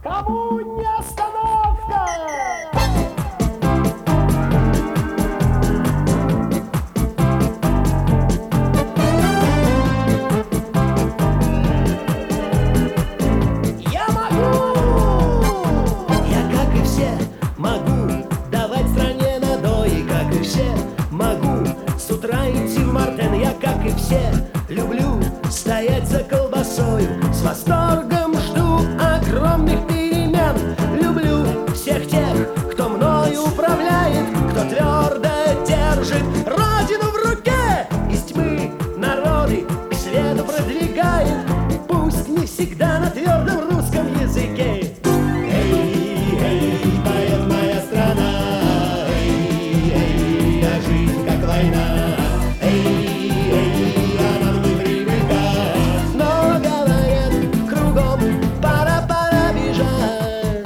Кому не остановка? Я могу! Я, как и все, могу давать стране надои, как и все, могу с утра идти в Мартен. Я, как и все, люблю стоять за колбасою, с восторгом жду огромных перемен. Люблю всех тех, кто мною управляет, кто твердо держит родину в руке, из тьмы народы к свету продвигает, пусть не всегда на твердом русском языке. Эй, эй, поет моя страна, эй, эй, а жизнь как война. Эй, эй, а нам не привыкать, но говорят кругом, пора бежать.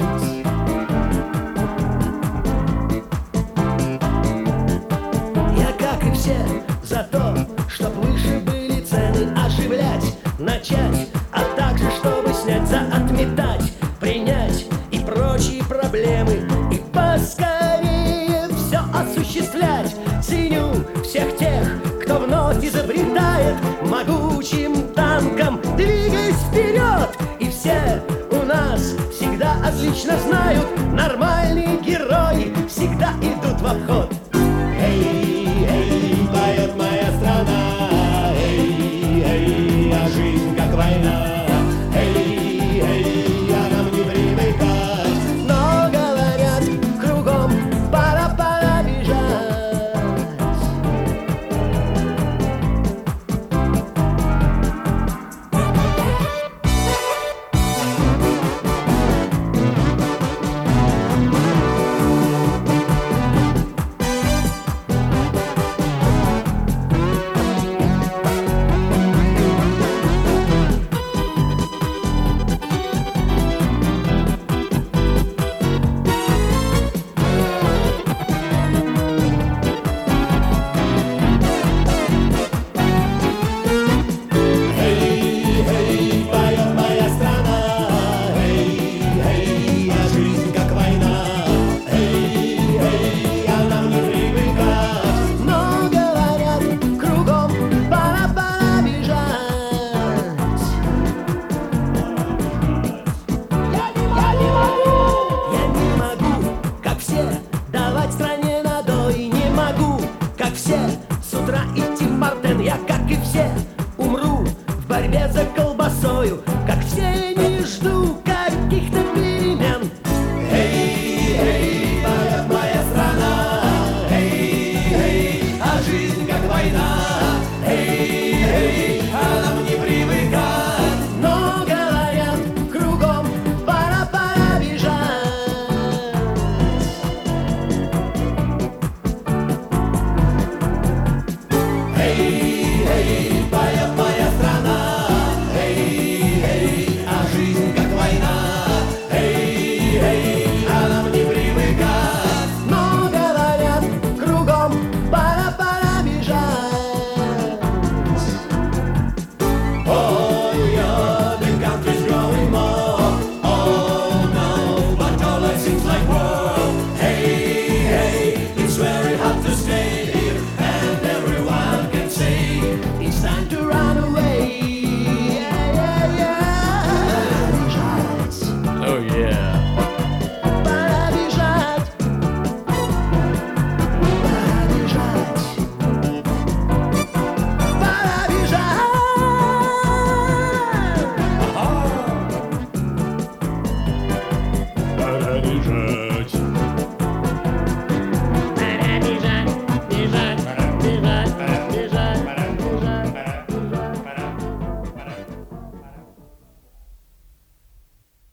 Я, как и все, за то, чтоб выше были цены, оживлять, начать, а также чтобы снять, заотметать, принять и прочие проблемы, и поскорее все осуществлять. Ценю всех тех, кто вновь изобретает могучим танком, двигаясь вперед, и все у нас всегда отлично знают, нормальные герои всегда идут в обход. Эй, эй, поет моя страна, эй, эй, а жизнь как война. Эй, эй, а нам не привыкать, но говорят кругом, пора бежать. С утра идти в Мартен, я, как и все, умру в борьбе за колбасою, как все не жду каких-то перемен. Эй, эй, поет моя страна, эй, эй, а жизнь как война. Эй, эй, а нам не привыкать, но говорят кругом, пора бежать. Эй, эй,